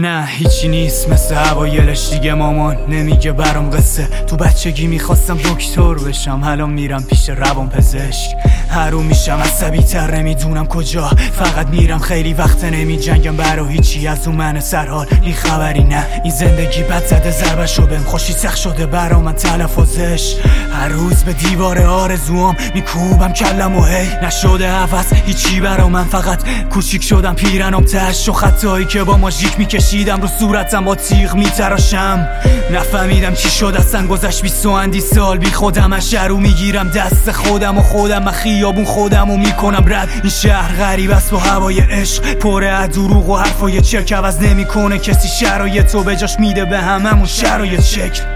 نه هیچی نیست مثل اوایلش دیگه. مامان نمیگه برام قصه. تو بچگی میخواستم دکتر بشم، الان میرم پیش روان پزشک. هرو میشم عصبی تر، نمیدونم کجا. فقط میرم خیلی وقت نمی جنگم برا هیچی. از اون من سرحال این خبری نه. این زندگی بد زده ضربشو بهم، خوشی سخت شده برا من تلفظش. هر روز به دیوار آرزوام میکوبم کلم و هی نشده عوض هیچی برا من. فقط کوچیک شدم پیرنم تش و خطایی که با ماژیک میکشیدم رو صورتم با تیغ میتراشم. نفهمیدم چی شد اصلا، گذشت 20 سال بی خودم. از شهرو میگیرم دست خودم و خودم من خیابون خودم و میکنم رد. این شهر غریب است با هوای عشق، پره از دروغ و حرفای چک. عوض نمیکنه کسی شرایطو، به جاش میده به هممون شرایط شکل.